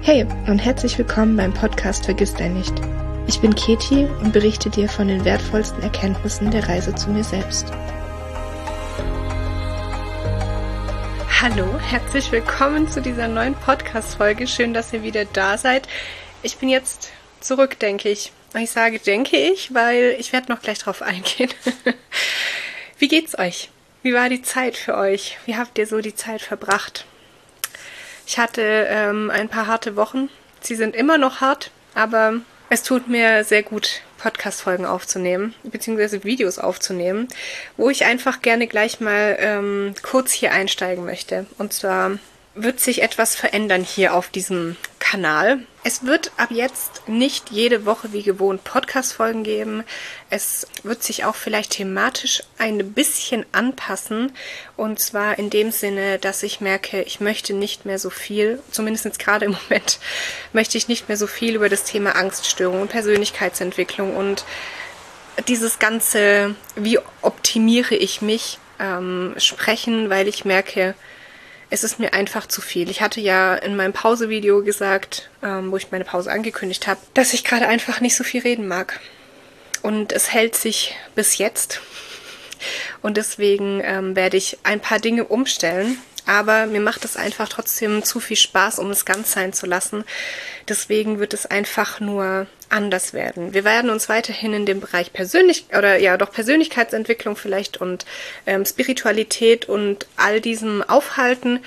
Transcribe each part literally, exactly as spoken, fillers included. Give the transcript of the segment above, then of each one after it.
Hey und herzlich willkommen beim Podcast Vergiss dein nicht. Ich bin Keti und berichte dir von den wertvollsten Erkenntnissen der Reise zu mir selbst. Hallo, herzlich willkommen zu dieser neuen Podcast-Folge. Schön, dass ihr wieder da seid. Ich bin jetzt zurück, denke ich. Ich sage denke ich, weil ich werde noch gleich drauf eingehen. Wie geht's euch? Wie war die Zeit für euch? Wie habt ihr so die Zeit verbracht? Ich hatte ähm, ein paar harte Wochen. Sie sind immer noch hart, aber es tut mir sehr gut, Podcast-Folgen aufzunehmen, beziehungsweise Videos aufzunehmen, wo ich einfach gerne gleich mal ähm, kurz hier einsteigen möchte. Und zwar wird sich etwas verändern hier auf diesem Kanal. Es wird ab jetzt nicht jede Woche wie gewohnt Podcast-Folgen geben. Es wird sich auch vielleicht thematisch ein bisschen anpassen. Und zwar in dem Sinne, dass ich merke, ich möchte nicht mehr so viel, zumindest jetzt gerade im Moment, möchte ich nicht mehr so viel über das Thema Angststörung und Persönlichkeitsentwicklung und dieses ganze, wie optimiere ich mich, ähm, sprechen, weil ich merke, es ist mir einfach zu viel. Ich hatte ja in meinem Pause-Video gesagt, ähm, wo ich meine Pause angekündigt habe, dass ich gerade einfach nicht so viel reden mag. Und es hält sich bis jetzt. Und deswegen ähm, werde ich ein paar Dinge umstellen. Aber mir macht es einfach trotzdem zu viel Spaß, um es ganz sein zu lassen. Deswegen wird es einfach nur anders werden. Wir werden uns weiterhin in dem Bereich Persönlich oder ja doch Persönlichkeitsentwicklung vielleicht und ähm, Spiritualität und all diesem aufhalten,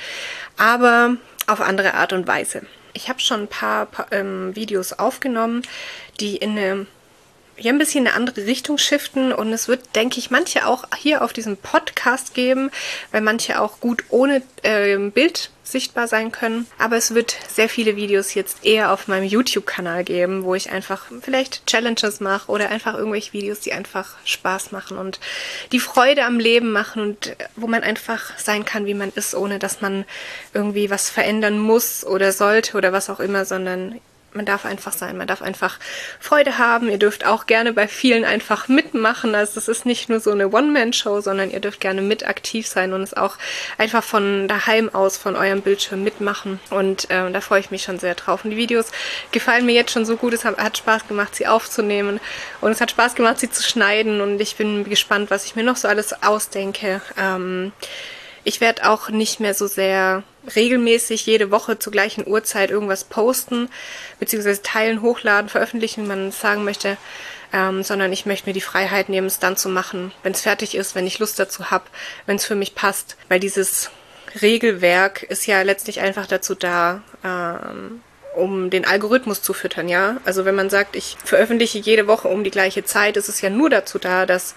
aber auf andere Art und Weise. Ich habe schon ein paar, paar ähm, Videos aufgenommen, die in eine ja ein bisschen eine andere Richtung shiften und es wird, denke ich, manche auch hier auf diesem Podcast geben, weil manche auch gut ohne äh, Bild sichtbar sein können. Aber es wird sehr viele Videos jetzt eher auf meinem YouTube-Kanal geben, wo ich einfach vielleicht Challenges mache oder einfach irgendwelche Videos, die einfach Spaß machen und die Freude am Leben machen und wo man einfach sein kann, wie man ist, ohne dass man irgendwie was verändern muss oder sollte oder was auch immer, sondern man darf einfach sein, man darf einfach Freude haben. Ihr dürft auch gerne bei vielen einfach mitmachen. Also es ist nicht nur so eine One-Man-Show, sondern ihr dürft gerne mit aktiv sein und es auch einfach von daheim aus, von eurem Bildschirm mitmachen. Und äh, da freue ich mich schon sehr drauf. Und die Videos gefallen mir jetzt schon so gut. Es hat, hat Spaß gemacht, sie aufzunehmen. Und es hat Spaß gemacht, sie zu schneiden. Und ich bin gespannt, was ich mir noch so alles ausdenke. Ähm, Ich werde auch nicht mehr so sehr regelmäßig jede Woche zur gleichen Uhrzeit irgendwas posten, beziehungsweise teilen, hochladen, veröffentlichen, wie man es sagen möchte, ähm, sondern ich möchte mir die Freiheit nehmen, es dann zu machen, wenn es fertig ist, wenn ich Lust dazu habe, wenn es für mich passt. Weil dieses Regelwerk ist ja letztlich einfach dazu da, ähm, um den Algorithmus zu füttern, ja. Also wenn man sagt, ich veröffentliche jede Woche um die gleiche Zeit, ist es ja nur dazu da, dass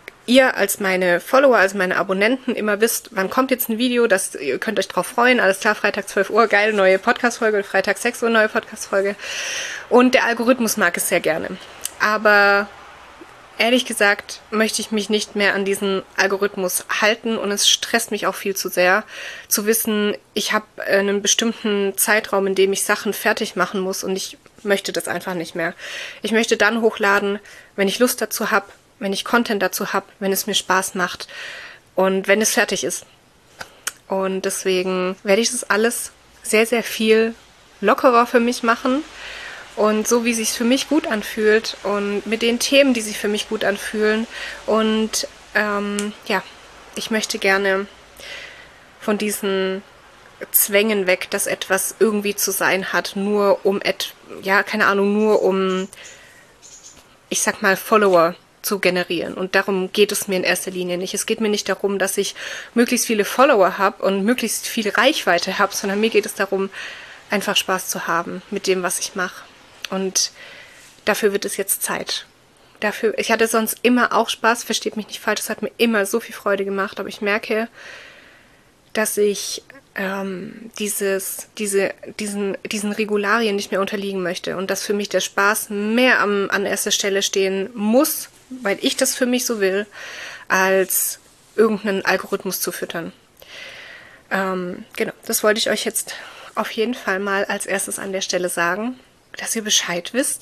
ihr als meine Follower, als meine Abonnenten immer wisst, wann kommt jetzt ein Video, das, ihr könnt euch drauf freuen, alles klar, Freitag zwölf Uhr, geil, neue Podcast-Folge, Freitag sechs Uhr, neue Podcast-Folge. Und der Algorithmus mag es sehr gerne. Aber ehrlich gesagt möchte ich mich nicht mehr an diesen Algorithmus halten und es stresst mich auch viel zu sehr, zu wissen, ich habe einen bestimmten Zeitraum, in dem ich Sachen fertig machen muss und ich möchte das einfach nicht mehr. Ich möchte dann hochladen, wenn ich Lust dazu habe, wenn ich Content dazu habe, wenn es mir Spaß macht und wenn es fertig ist. Und deswegen werde ich das alles sehr, sehr viel lockerer für mich machen und so, wie es sich für mich gut anfühlt und mit den Themen, die sich für mich gut anfühlen. Und ähm, ja, ich möchte gerne von diesen Zwängen weg, dass etwas irgendwie zu sein hat, nur um, et ja, keine Ahnung, nur um, ich sag mal, Follower zu generieren. Und darum geht es mir in erster Linie nicht. Es geht mir nicht darum, dass ich möglichst viele Follower habe und möglichst viel Reichweite habe, sondern mir geht es darum, einfach Spaß zu haben mit dem, was ich mache. Und dafür wird es jetzt Zeit. Dafür, ich hatte sonst immer auch Spaß, versteht mich nicht falsch, es hat mir immer so viel Freude gemacht, aber ich merke, dass ich ähm, dieses, diese, diesen, diesen Regularien nicht mehr unterliegen möchte und dass für mich der Spaß mehr am, an erster Stelle stehen muss, weil ich das für mich so will, als irgendeinen Algorithmus zu füttern. Ähm, genau, das wollte ich euch jetzt auf jeden Fall mal als erstes an der Stelle sagen, dass ihr Bescheid wisst.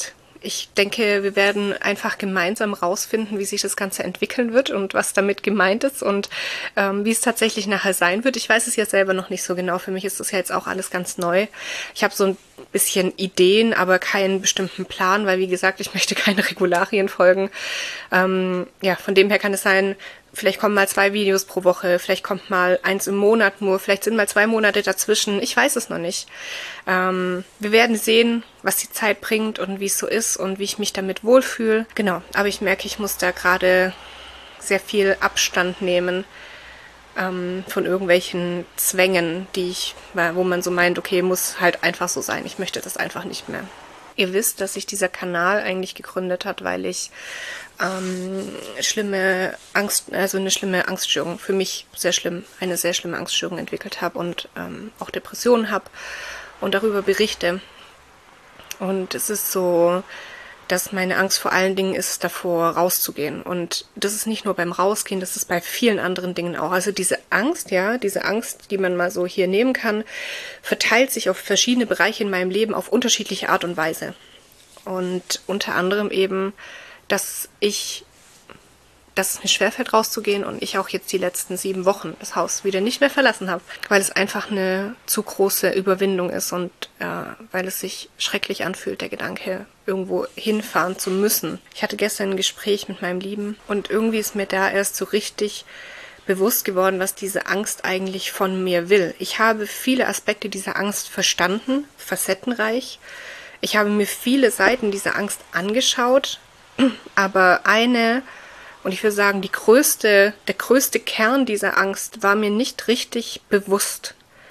ich denke, wir werden einfach gemeinsam rausfinden, wie sich das Ganze entwickeln wird und was damit gemeint ist und ähm, wie es tatsächlich nachher sein wird. Ich weiß es ja selber noch nicht so genau. Für mich ist das ja jetzt auch alles ganz neu. Ich habe so ein bisschen Ideen, aber keinen bestimmten Plan, weil wie gesagt, ich möchte keine Regularien folgen. Ähm, ja, von dem her kann es sein, vielleicht kommen mal zwei Videos pro Woche, vielleicht kommt mal eins im Monat nur, vielleicht sind mal zwei Monate dazwischen. Ich weiß es noch nicht. Ähm, wir werden sehen, was die Zeit bringt und wie es so ist und wie ich mich damit wohlfühle. Genau, aber ich merke, ich muss da gerade sehr viel Abstand nehmen ähm, von irgendwelchen Zwängen, die ich, wo man so meint, okay, muss halt einfach so sein. Ich möchte das einfach nicht mehr. Ihr wisst, dass sich dieser Kanal eigentlich gegründet hat, weil ich ähm, schlimme Angst, also eine schlimme Angststörung, für mich sehr schlimm, eine sehr schlimme Angststörung entwickelt habe und ähm, auch Depressionen habe und darüber berichte. Und es ist so, dass meine Angst vor allen Dingen ist, davor rauszugehen. Und das ist nicht nur beim Rausgehen, das ist bei vielen anderen Dingen auch. Also diese Angst, ja, diese Angst, die man mal so hier nehmen kann, verteilt sich auf verschiedene Bereiche in meinem Leben auf unterschiedliche Art und Weise. Und unter anderem eben, dass ich, dass es mir schwerfällt rauszugehen und ich auch jetzt die letzten sieben Wochen das Haus wieder nicht mehr verlassen habe, weil es einfach eine zu große Überwindung ist und äh, weil es sich schrecklich anfühlt, der Gedanke, irgendwo hinfahren zu müssen. Ich hatte gestern ein Gespräch mit meinem Lieben und irgendwie ist mir da erst so richtig bewusst geworden, was diese Angst eigentlich von mir will. Ich habe viele Aspekte dieser Angst verstanden, facettenreich. Ich habe mir viele Seiten dieser Angst angeschaut, aber eine, und ich würde sagen, die größte, der größte Kern dieser Angst war mir nicht richtig bewusst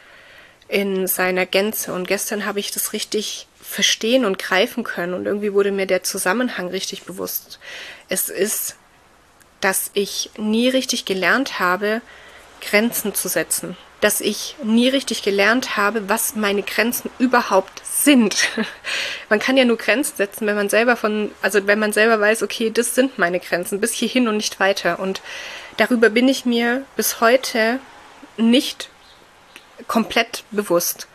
in seiner Gänze. Und gestern habe ich das richtig verstehen und greifen können und irgendwie wurde mir der Zusammenhang richtig bewusst. Es ist, dass ich nie richtig gelernt habe, Grenzen zu setzen. Dass ich nie richtig gelernt habe, was meine Grenzen überhaupt sind. Man kann ja nur Grenzen setzen, wenn man selber von, also wenn man selber weiß, okay, das sind meine Grenzen, bis hierhin und nicht weiter. Und darüber bin ich mir bis heute nicht komplett bewusst.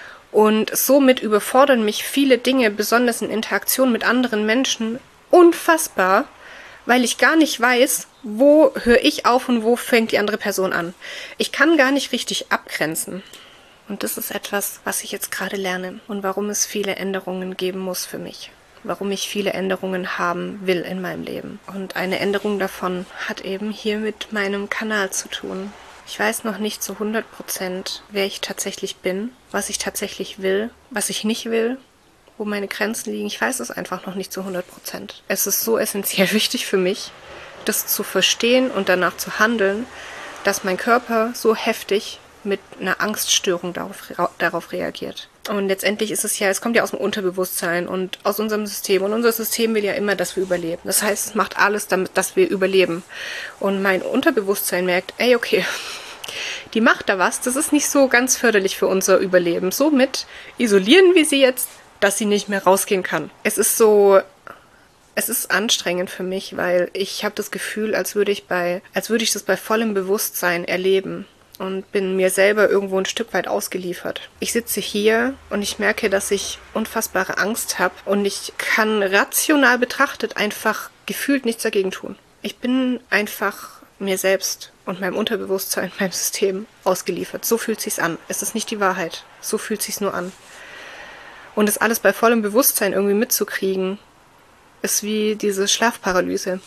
Und somit überfordern mich viele Dinge, besonders in Interaktion mit anderen Menschen, unfassbar, weil ich gar nicht weiß, wo höre ich auf und wo fängt die andere Person an. Ich kann gar nicht richtig abgrenzen. Und das ist etwas, was ich jetzt gerade lerne und warum es viele Änderungen geben muss für mich. Warum ich viele Änderungen haben will in meinem Leben. Und eine Änderung davon hat eben hier mit meinem Kanal zu tun. Ich weiß noch nicht zu hundert Prozent, wer ich tatsächlich bin, was ich tatsächlich will, was ich nicht will, wo meine Grenzen liegen. Ich weiß es einfach noch nicht zu hundert Prozent. Es ist so essentiell wichtig für mich, das zu verstehen und danach zu handeln, dass mein Körper so heftig mit einer Angststörung darauf, darauf reagiert. Und letztendlich ist es ja, es kommt ja aus dem Unterbewusstsein und aus unserem System. Und unser System will ja immer, dass wir überleben. Das heißt, es macht alles, damit, dass wir überleben. Und mein Unterbewusstsein merkt, ey, okay, die macht da was, das ist nicht so ganz förderlich für unser Überleben. Somit isolieren wir sie jetzt, dass sie nicht mehr rausgehen kann. Es ist so, es ist anstrengend für mich, weil ich habe das Gefühl, als würde ich bei, als würde ich das bei vollem Bewusstsein erleben und bin mir selber irgendwo ein Stück weit ausgeliefert. Ich sitze hier und ich merke, dass ich unfassbare Angst habe und ich kann rational betrachtet einfach gefühlt nichts dagegen tun. Ich bin einfach mir selbst und meinem Unterbewusstsein, meinem System ausgeliefert. So fühlt sich's an. Es ist nicht die Wahrheit. So fühlt sich's nur an. Und das alles bei vollem Bewusstsein irgendwie mitzukriegen, ist wie diese Schlafparalyse.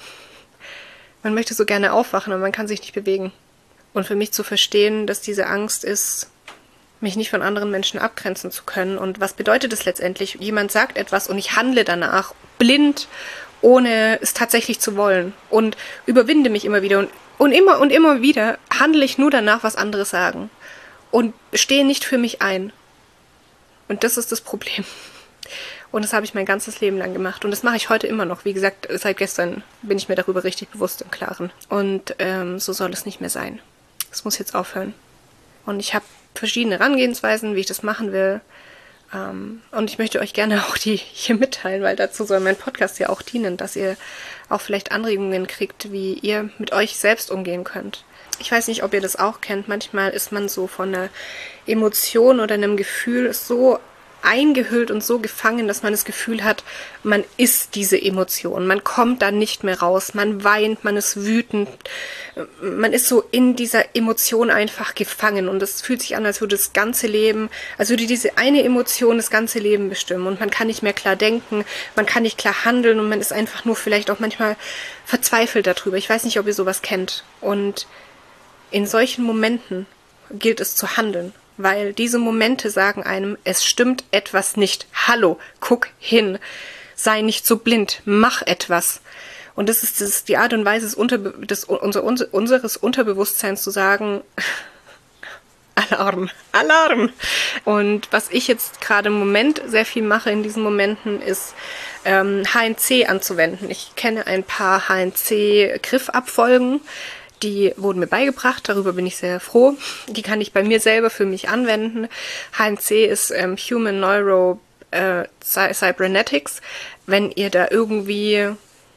Man möchte so gerne aufwachen, aber man kann sich nicht bewegen. Und für mich zu verstehen, dass diese Angst ist, mich nicht von anderen Menschen abgrenzen zu können. Und was bedeutet es letztendlich? Jemand sagt etwas und ich handle danach blind, ohne es tatsächlich zu wollen. Und überwinde mich immer wieder. Und, und immer und immer wieder handle ich nur danach, was andere sagen. Und stehe nicht für mich ein. Und das ist das Problem. Und das habe ich mein ganzes Leben lang gemacht. Und das mache ich heute immer noch. Wie gesagt, seit gestern bin ich mir darüber richtig bewusst im Klaren. Und ähm, so soll es nicht mehr sein. Es muss jetzt aufhören. Und ich habe verschiedene Herangehensweisen, wie ich das machen will. Ähm, und ich möchte euch gerne auch die hier mitteilen, weil dazu soll mein Podcast ja auch dienen, dass ihr auch vielleicht Anregungen kriegt, wie ihr mit euch selbst umgehen könnt. Ich weiß nicht, ob ihr das auch kennt. Manchmal ist man so von einer Emotion oder einem Gefühl so eingehüllt und so gefangen, dass man das Gefühl hat, man ist diese Emotion. Man kommt da nicht mehr raus. Man weint, man ist wütend. Man ist so in dieser Emotion einfach gefangen. Und es fühlt sich an, als würde das ganze Leben, als würde diese eine Emotion das ganze Leben bestimmen. Und man kann nicht mehr klar denken, man kann nicht klar handeln und man ist einfach nur vielleicht auch manchmal verzweifelt darüber. Ich weiß nicht, ob ihr sowas kennt. Und in solchen Momenten gilt es zu handeln. Weil diese Momente sagen einem, es stimmt etwas nicht. Hallo, guck hin. Sei nicht so blind. Mach etwas. Und das ist, das ist die Art und Weise des, Unterbe des unser, unseres Unterbewusstseins zu sagen, Alarm, Alarm. Und was ich jetzt gerade im Moment sehr viel mache in diesen Momenten, ist ähm, H N C anzuwenden. Ich kenne ein paar H N C-Griffabfolgen. Die wurden mir beigebracht, darüber bin ich sehr froh. Die kann ich bei mir selber für mich anwenden. H N C ist ähm, Human Neuro äh, Cybernetics. Wenn ihr da irgendwie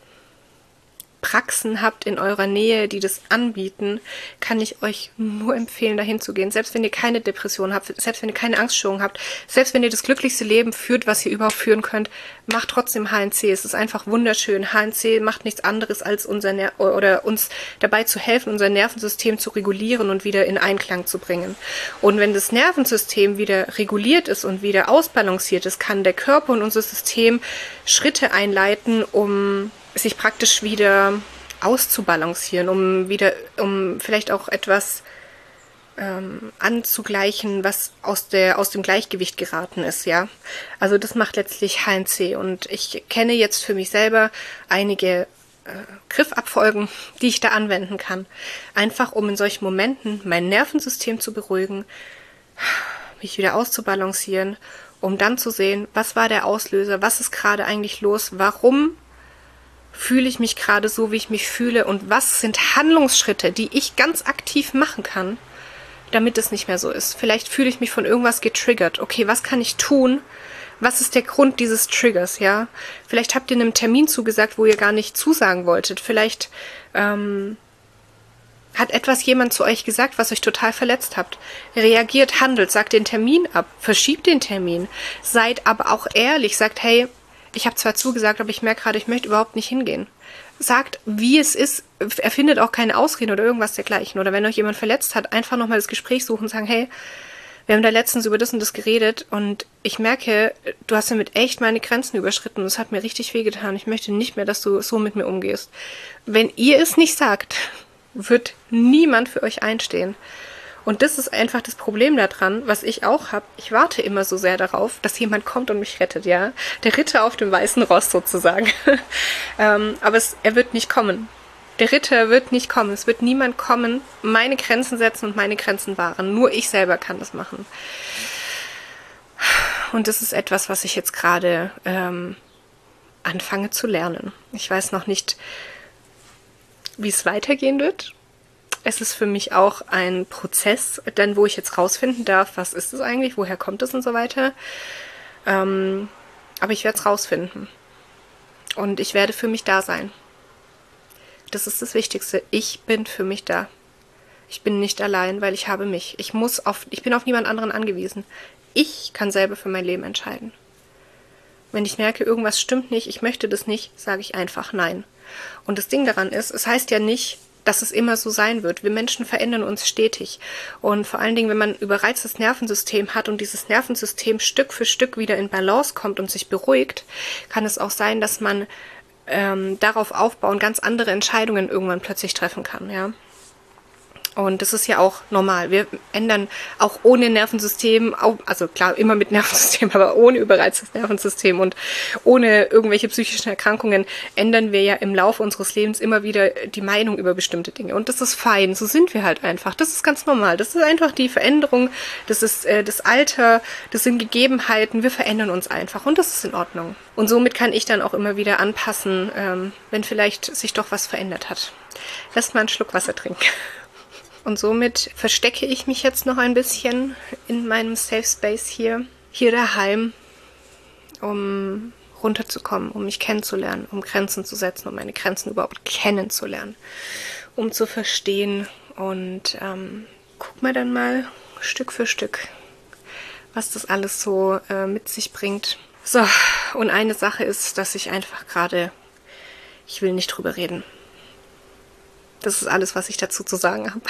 Praxen habt in eurer Nähe, die das anbieten, kann ich euch nur empfehlen, dahin zu gehen. Selbst wenn ihr keine Depression habt, selbst wenn ihr keine Angststörung habt, selbst wenn ihr das glücklichste Leben führt, was ihr überhaupt führen könnt, macht trotzdem H N C. Es ist einfach wunderschön. H N C macht nichts anderes, als unser Ner- oder uns dabei zu helfen, unser Nervensystem zu regulieren und wieder in Einklang zu bringen. Und wenn das Nervensystem wieder reguliert ist und wieder ausbalanciert ist, kann der Körper und unser System Schritte einleiten, um sich praktisch wieder auszubalancieren, um wieder, um vielleicht auch etwas ähm, anzugleichen, was aus der aus dem Gleichgewicht geraten ist, ja. Also das macht letztlich H N C und ich kenne jetzt für mich selber einige äh, Griffabfolgen, die ich da anwenden kann, einfach um in solchen Momenten mein Nervensystem zu beruhigen, mich wieder auszubalancieren, um dann zu sehen, was war der Auslöser, was ist gerade eigentlich los, warum fühle ich mich gerade so, wie ich mich fühle und was sind Handlungsschritte, die ich ganz aktiv machen kann, damit es nicht mehr so ist. Vielleicht fühle ich mich von irgendwas getriggert. Okay, was kann ich tun? Was ist der Grund dieses Triggers, ja? Vielleicht habt ihr einem Termin zugesagt, wo ihr gar nicht zusagen wolltet. Vielleicht ähm, hat etwas jemand zu euch gesagt, was euch total verletzt habt. Reagiert, handelt, sagt den Termin ab, verschiebt den Termin. Seid aber auch ehrlich, sagt, hey, ich habe zwar zugesagt, aber ich merke gerade, ich möchte überhaupt nicht hingehen. Sagt, wie es ist, erfindet auch keine Ausreden oder irgendwas dergleichen. Oder wenn euch jemand verletzt hat, einfach nochmal das Gespräch suchen und sagen, hey, wir haben da letztens über das und das geredet und ich merke, du hast damit echt meine Grenzen überschritten und es hat mir richtig wehgetan. Ich möchte nicht mehr, dass du so mit mir umgehst. Wenn ihr es nicht sagt, wird niemand für euch einstehen. Und das ist einfach das Problem daran, was ich auch habe. Ich warte immer so sehr darauf, dass jemand kommt und mich rettet, ja. Der Ritter auf dem weißen Ross sozusagen. ähm, aber es, er wird nicht kommen. Der Ritter wird nicht kommen. Es wird niemand kommen, meine Grenzen setzen und meine Grenzen wahren. Nur ich selber kann das machen. Und das ist etwas, was ich jetzt gerade ähm, anfange zu lernen. Ich weiß noch nicht, wie es weitergehen wird. Es ist für mich auch ein Prozess, denn wo ich jetzt rausfinden darf, was ist es eigentlich, woher kommt es und so weiter. Ähm, aber ich werde es rausfinden. Und ich werde für mich da sein. Das ist das Wichtigste. Ich bin für mich da. Ich bin nicht allein, weil ich habe mich. Ich muss auf, ich bin auf niemand anderen angewiesen. Ich kann selber für mein Leben entscheiden. Wenn ich merke, irgendwas stimmt nicht, ich möchte das nicht, sage ich einfach nein. Und das Ding daran ist, es heißt ja nicht, dass es immer so sein wird. Wir Menschen verändern uns stetig. Und vor allen Dingen, wenn man überreiztes Nervensystem hat und dieses Nervensystem Stück für Stück wieder in Balance kommt und sich beruhigt, kann es auch sein, dass man ähm, darauf aufbauen ganz andere Entscheidungen irgendwann plötzlich treffen kann, ja. Und das ist ja auch normal. Wir ändern auch ohne Nervensystem, also klar, immer mit Nervensystem, aber ohne überreiztes Nervensystem und ohne irgendwelche psychischen Erkrankungen ändern wir ja im Laufe unseres Lebens immer wieder die Meinung über bestimmte Dinge. Und das ist fein, so sind wir halt einfach. Das ist ganz normal. Das ist einfach die Veränderung, das ist äh, das Alter, das sind Gegebenheiten. Wir verändern uns einfach und das ist in Ordnung. Und somit kann ich dann auch immer wieder anpassen, ähm, wenn vielleicht sich doch was verändert hat. Lasst mal einen Schluck Wasser trinken. Und somit verstecke ich mich jetzt noch ein bisschen in meinem Safe Space hier, hier daheim, um runterzukommen, um mich kennenzulernen, um Grenzen zu setzen, um meine Grenzen überhaupt kennenzulernen, um zu verstehen. Und ähm, guck mir dann mal Stück für Stück, was das alles so äh, mit sich bringt. So, und eine Sache ist, dass ich einfach gerade, ich will nicht drüber reden. Das ist alles, was ich dazu zu sagen habe.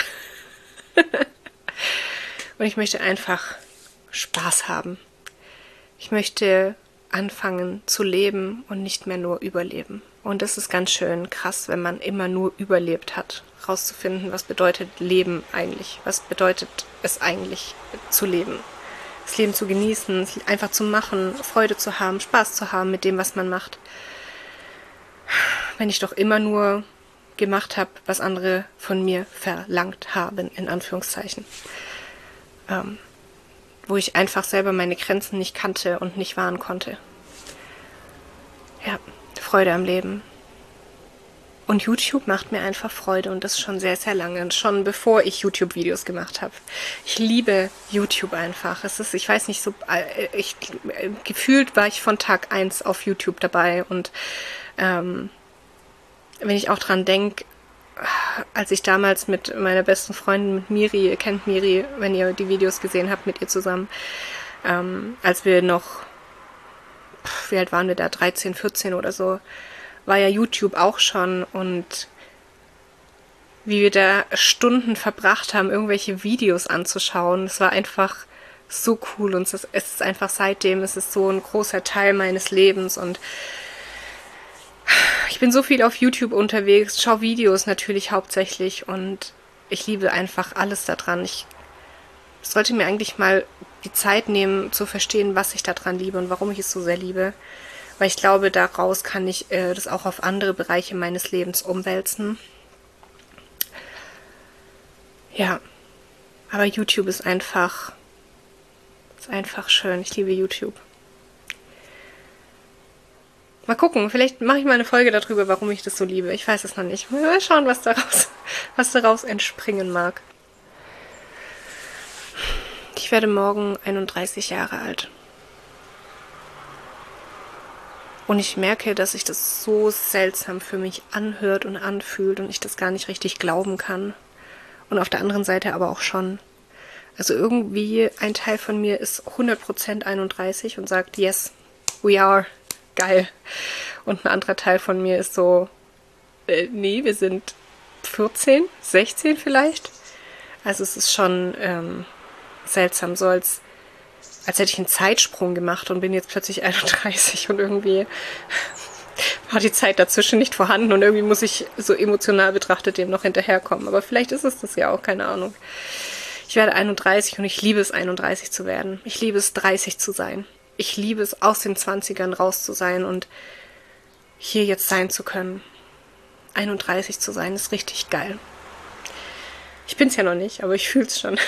Und ich möchte einfach Spaß haben. Ich möchte anfangen zu leben und nicht mehr nur überleben. Und das ist ganz schön krass, wenn man immer nur überlebt hat, rauszufinden, was bedeutet Leben eigentlich? Was bedeutet es eigentlich zu leben? Das Leben zu genießen, es einfach zu machen, Freude zu haben, Spaß zu haben mit dem, was man macht. Wenn ich doch immer nur gemacht habe, was andere von mir verlangt haben, in Anführungszeichen. Ähm, wo ich einfach selber meine Grenzen nicht kannte und nicht wahren konnte. Ja, Freude am Leben. Und YouTube macht mir einfach Freude und das schon sehr, sehr lange. Schon bevor ich YouTube-Videos gemacht habe. Ich liebe YouTube einfach. Es ist, ich weiß nicht, so, ich, gefühlt war ich von Tag eins auf YouTube dabei. Und ähm, wenn ich auch dran denke, als ich damals mit meiner besten Freundin, mit Miri, ihr kennt Miri, wenn ihr die Videos gesehen habt, mit ihr zusammen, ähm, als wir noch, wie alt waren wir da, dreizehn, vierzehn oder so, war ja YouTube auch schon und wie wir da Stunden verbracht haben, irgendwelche Videos anzuschauen, es war einfach so cool und es ist, es ist einfach seitdem, es ist so ein großer Teil meines Lebens und ich bin so viel auf YouTube unterwegs, schaue Videos natürlich hauptsächlich und ich liebe einfach alles daran. Ich sollte mir eigentlich mal die Zeit nehmen, zu verstehen, was ich daran liebe und warum ich es so sehr liebe. Weil ich glaube, daraus kann ich äh, das auch auf andere Bereiche meines Lebens umwälzen. Ja, aber YouTube ist einfach, ist einfach schön. Ich liebe YouTube. Mal gucken, vielleicht mache ich mal eine Folge darüber, warum ich das so liebe. Ich weiß es noch nicht. Mal schauen, was daraus, was daraus entspringen mag. Ich werde morgen einunddreißig Jahre alt. Und ich merke, dass sich das so seltsam für mich anhört und anfühlt und ich das gar nicht richtig glauben kann. Und auf der anderen Seite aber auch schon. Also irgendwie ein Teil von mir ist hundert Prozent einunddreißig und sagt, yes, we are. Geil. Und ein anderer Teil von mir ist so, äh, nee, wir sind vierzehn, sechzehn vielleicht. Also es ist schon ähm, seltsam, so als, als hätte ich einen Zeitsprung gemacht und bin jetzt plötzlich einunddreißig und irgendwie war die Zeit dazwischen nicht vorhanden und irgendwie muss ich so emotional betrachtet dem noch hinterherkommen. Aber vielleicht ist es das ja auch, keine Ahnung. Ich werde einunddreißig und ich liebe es, einunddreißig zu werden. Ich liebe es, dreißig zu sein. Ich liebe es, aus den zwanzigern raus zu sein und hier jetzt sein zu können. einunddreißig zu sein, ist richtig geil. Ich bin's ja noch nicht, aber ich fühl's schon.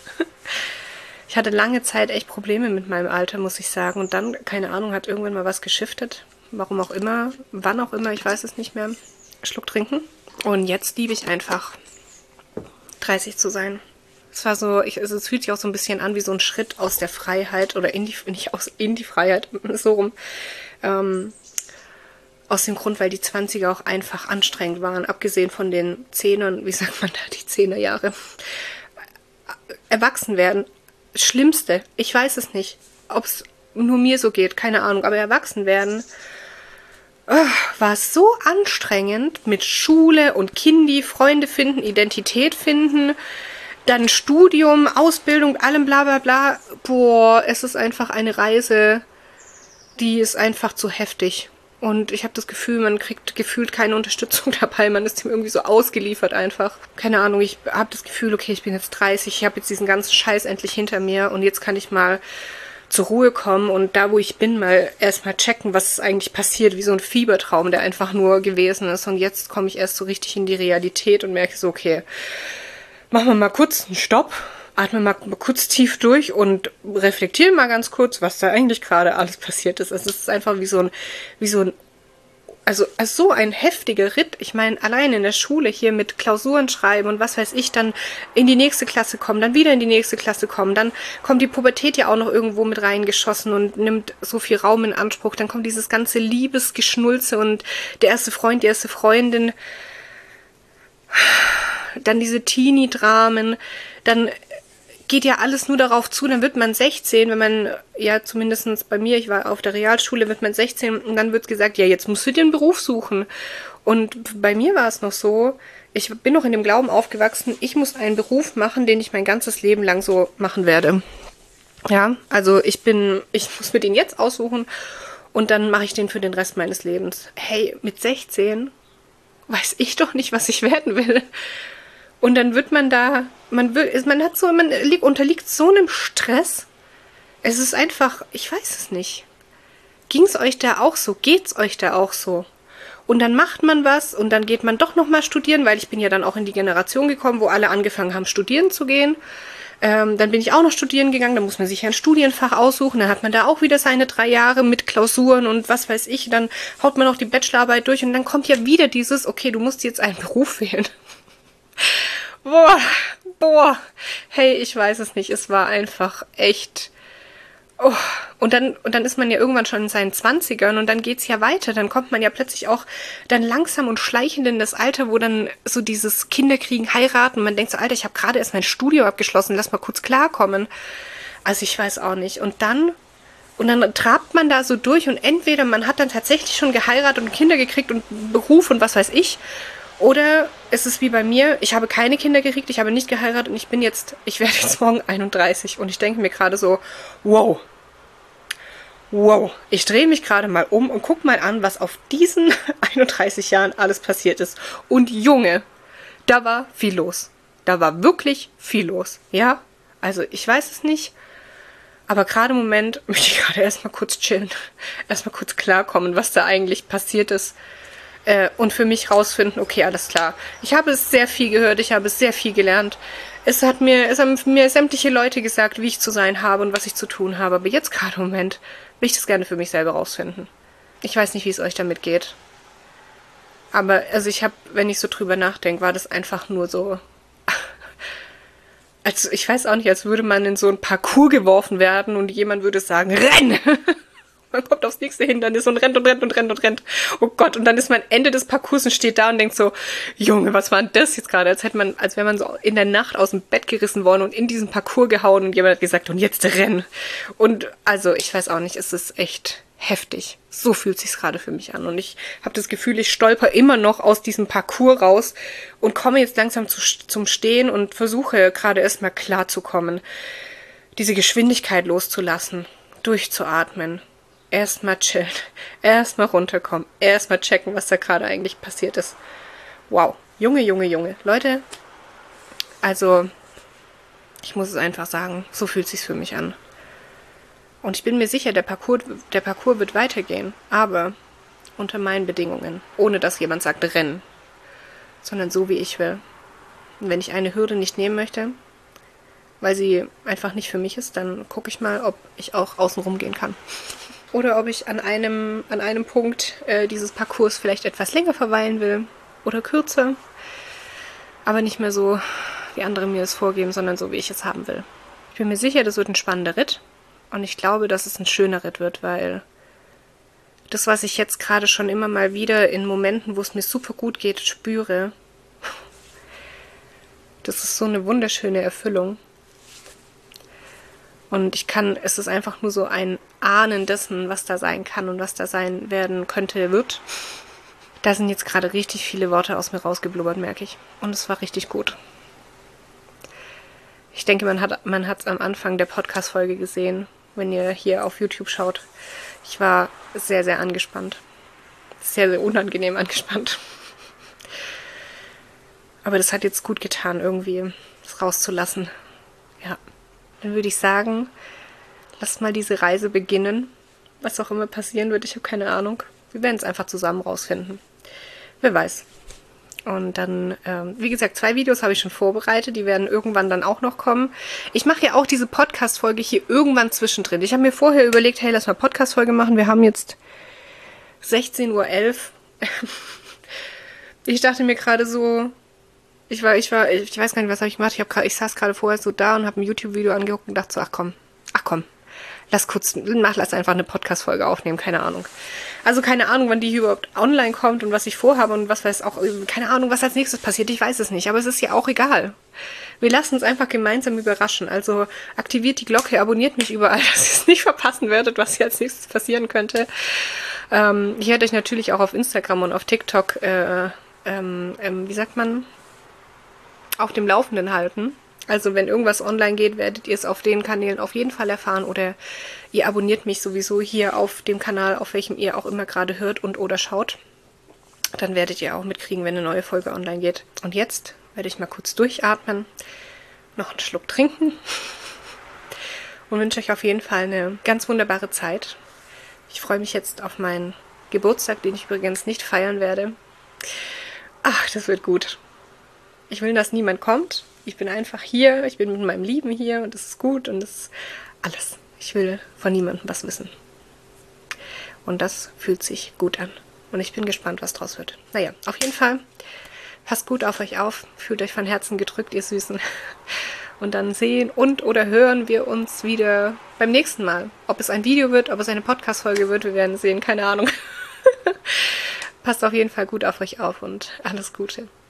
Ich hatte lange Zeit echt Probleme mit meinem Alter, muss ich sagen. Und dann, keine Ahnung, hat irgendwann mal was geschiftet. Warum auch immer, wann auch immer, ich weiß es nicht mehr. Schluck trinken. Und jetzt liebe ich einfach, dreißig zu sein. Es war so, ich, also es fühlt sich auch so ein bisschen an wie so ein Schritt aus der Freiheit oder in die, nicht aus, in die Freiheit, so rum. Ähm, aus dem Grund, weil die zwanziger auch einfach anstrengend waren, abgesehen von den Zehnern, wie sagt man da, die Zehnerjahre. Erwachsen werden, Schlimmste, ich weiß es nicht, ob es nur mir so geht, keine Ahnung, aber erwachsen werden oh, war so anstrengend mit Schule und Kindi, Freunde finden, Identität finden, dann Studium, Ausbildung, allem bla bla bla. Boah, es ist einfach eine Reise, die ist einfach zu heftig. Und ich habe das Gefühl, man kriegt gefühlt keine Unterstützung dabei. Man ist dem irgendwie so ausgeliefert einfach. Keine Ahnung, ich habe das Gefühl, okay, ich bin jetzt dreißig, ich habe jetzt diesen ganzen Scheiß endlich hinter mir und jetzt kann ich mal zur Ruhe kommen und da, wo ich bin, mal erstmal checken, was ist eigentlich passiert, wie so ein Fiebertraum, der einfach nur gewesen ist. Und jetzt komme ich erst so richtig in die Realität und merke so, okay, machen wir mal kurz einen Stopp, atmen mal kurz tief durch und reflektieren mal ganz kurz, was da eigentlich gerade alles passiert ist. Also es ist einfach wie so ein, wie so ein, also, also so ein heftiger Ritt. Ich meine, allein in der Schule hier mit Klausuren schreiben und was weiß ich, dann in die nächste Klasse kommen, dann wieder in die nächste Klasse kommen, dann kommt die Pubertät ja auch noch irgendwo mit reingeschossen und nimmt so viel Raum in Anspruch. Dann kommt dieses ganze Liebesgeschnulze und der erste Freund, die erste Freundin. Dann diese Teenie-Dramen, dann geht ja alles nur darauf zu, dann wird man sechzehn, wenn man, ja zumindest bei mir, ich war auf der Realschule, wird man sechzehn und dann wird gesagt, ja jetzt musst du dir einen Beruf suchen. Und bei mir war es noch so, ich bin noch in dem Glauben aufgewachsen, ich muss einen Beruf machen, den ich mein ganzes Leben lang so machen werde. Ja, also ich bin, ich muss mir den jetzt aussuchen und dann mache ich den für den Rest meines Lebens. Hey, mit sechzehn weiß ich doch nicht, was ich werden will. Und dann wird man da, man will, man hat so, man liegt, unterliegt so einem Stress. Es ist einfach, ich weiß es nicht. Ging es euch da auch so? Geht's euch da auch so? Und dann macht man was und dann geht man doch nochmal studieren, weil ich bin ja dann auch in die Generation gekommen, wo alle angefangen haben, studieren zu gehen. Ähm, dann bin ich auch noch studieren gegangen, dann muss man sich ja ein Studienfach aussuchen, dann hat man da auch wieder seine drei Jahre mit Klausuren und was weiß ich, dann haut man auch die Bachelorarbeit durch und dann kommt ja wieder dieses, okay, du musst jetzt einen Beruf wählen. Boah, boah, hey, ich weiß es nicht, es war einfach echt, oh. Und dann, und dann ist man ja irgendwann schon in seinen Zwanzigern und dann geht's ja weiter, dann kommt man ja plötzlich auch dann langsam und schleichend in das Alter, wo dann so dieses Kinderkriegen, heiraten, man denkt so, Alter, ich habe gerade erst mein Studium abgeschlossen, lass mal kurz klarkommen. Also ich weiß auch nicht. Und dann, und dann trabt man da so durch und entweder man hat dann tatsächlich schon geheiratet und Kinder gekriegt und Beruf und was weiß ich, oder es ist wie bei mir, ich habe keine Kinder gekriegt, ich habe nicht geheiratet und ich bin jetzt, ich werde jetzt morgen einunddreißig und ich denke mir gerade so, wow, wow, ich drehe mich gerade mal um und guck mal an, was auf diesen einunddreißig Jahren alles passiert ist. Und Junge, da war viel los. Da war wirklich viel los, ja? Also ich weiß es nicht, aber gerade im Moment möchte ich gerade erstmal kurz chillen, erstmal kurz klarkommen, was da eigentlich passiert ist. Äh, und für mich rausfinden, okay, alles klar. Ich habe es sehr viel gehört, ich habe sehr viel gelernt. Es hat mir, es haben mir sämtliche Leute gesagt, wie ich zu sein habe und was ich zu tun habe. Aber jetzt gerade im Moment will ich das gerne für mich selber rausfinden. Ich weiß nicht, wie es euch damit geht. Aber, also ich habe, wenn ich so drüber nachdenke, war das einfach nur so, also ich weiß auch nicht, als würde man in so ein Parcours geworfen werden und jemand würde sagen, renn! Man kommt aufs nächste Hindernis und rennt und rennt und rennt und rennt. Oh Gott, und dann ist man Ende des Parcours und steht da und denkt so, Junge, was war denn das jetzt gerade? Als hätte man, als wäre man so in der Nacht aus dem Bett gerissen worden und in diesen Parcours gehauen und jemand hat gesagt, und jetzt renn. Und also, ich weiß auch nicht, es ist echt heftig. So fühlt sich's gerade für mich an. Und ich habe das Gefühl, ich stolper immer noch aus diesem Parcours raus und komme jetzt langsam zu, zum Stehen und versuche gerade erstmal klarzukommen, diese Geschwindigkeit loszulassen, durchzuatmen. Erstmal chillen, erstmal runterkommen, erstmal checken, was da gerade eigentlich passiert ist. Wow, Junge, Junge, Junge. Leute, also, ich muss es einfach sagen, so fühlt es sich für mich an. Und ich bin mir sicher, der Parcours, der Parcours wird weitergehen, aber unter meinen Bedingungen, ohne dass jemand sagt, rennen, sondern so, wie ich will. Und wenn ich eine Hürde nicht nehmen möchte, weil sie einfach nicht für mich ist, dann gucke ich mal, ob ich auch außen rum gehen kann. Oder ob ich an einem, an einem Punkt äh, dieses Parcours vielleicht etwas länger verweilen will oder kürzer. Aber nicht mehr so, wie andere mir es vorgeben, sondern so, wie ich es haben will. Ich bin mir sicher, das wird ein spannender Ritt. Und ich glaube, dass es ein schöner Ritt wird, weil das, was ich jetzt gerade schon immer mal wieder in Momenten, wo es mir super gut geht, spüre, das ist so eine wunderschöne Erfüllung. Und ich kann, es ist einfach nur so ein Ahnen dessen, was da sein kann und was da sein werden könnte, wird. Da sind jetzt gerade richtig viele Worte aus mir rausgeblubbert, merke ich. Und es war richtig gut. Ich denke, man hat man hat es am Anfang der Podcast-Folge gesehen, wenn ihr hier auf YouTube schaut. Ich war sehr, sehr angespannt. Sehr, sehr unangenehm angespannt. Aber das hat jetzt gut getan, irgendwie es rauszulassen. Ja. Dann würde ich sagen, lasst mal diese Reise beginnen. Was auch immer passieren wird, ich habe keine Ahnung. Wir werden es einfach zusammen rausfinden. Wer weiß. Und dann, ähm, wie gesagt, zwei Videos habe ich schon vorbereitet. Die werden irgendwann dann auch noch kommen. Ich mache ja auch diese Podcast-Folge hier irgendwann zwischendrin. Ich habe mir vorher überlegt, hey, lass mal Podcast-Folge machen. Wir haben jetzt sechzehn Uhr elf. Ich dachte mir gerade so... Ich war, ich war, ich weiß gar nicht, was habe ich gemacht. Ich, hab grad, ich saß gerade vorher so da und habe ein YouTube-Video angeguckt und dachte so, ach komm, ach komm, lass kurz, mach, lass einfach eine Podcast-Folge aufnehmen, keine Ahnung. Also keine Ahnung, wann die hier überhaupt online kommt und was ich vorhabe und was weiß auch, keine Ahnung, was als nächstes passiert, ich weiß es nicht, aber es ist ja auch egal. wir lassen uns einfach gemeinsam überraschen. Also aktiviert die Glocke, abonniert mich überall, dass ihr es nicht verpassen werdet, was hier als nächstes passieren könnte. Ähm, ich werde euch natürlich auch auf Instagram und auf TikTok, äh, ähm, ähm, wie sagt man, auf dem Laufenden halten. Also wenn irgendwas online geht, werdet ihr es auf den Kanälen auf jeden Fall erfahren oder ihr abonniert mich sowieso hier auf dem Kanal, auf welchem ihr auch immer gerade hört und oder schaut. Dann werdet ihr auch mitkriegen, wenn eine neue Folge online geht. Und jetzt werde ich mal kurz durchatmen, noch einen Schluck trinken und wünsche euch auf jeden Fall eine ganz wunderbare Zeit. Ich freue mich jetzt auf meinen Geburtstag, den ich übrigens nicht feiern werde. Ach, das wird gut. Ich will, dass niemand kommt. Ich bin einfach hier, ich bin mit meinem Lieben hier und das ist gut und das ist alles. Ich will von niemandem was wissen. Und das fühlt sich gut an. Und ich bin gespannt, was draus wird. Naja, auf jeden Fall, passt gut auf euch auf, fühlt euch von Herzen gedrückt, ihr Süßen. Und dann sehen und oder hören wir uns wieder beim nächsten Mal. Ob es ein Video wird, ob es eine Podcast-Folge wird, wir werden sehen, keine Ahnung. Passt auf jeden Fall gut auf euch auf und alles Gute.